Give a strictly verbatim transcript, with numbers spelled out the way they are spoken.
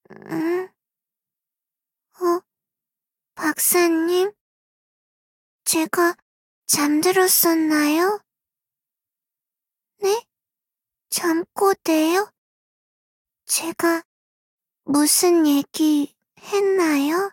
음? 어, 박사님? 제가 잠들었었나요? 네? 잠꼬대요? 제가 무슨 얘기 했나요?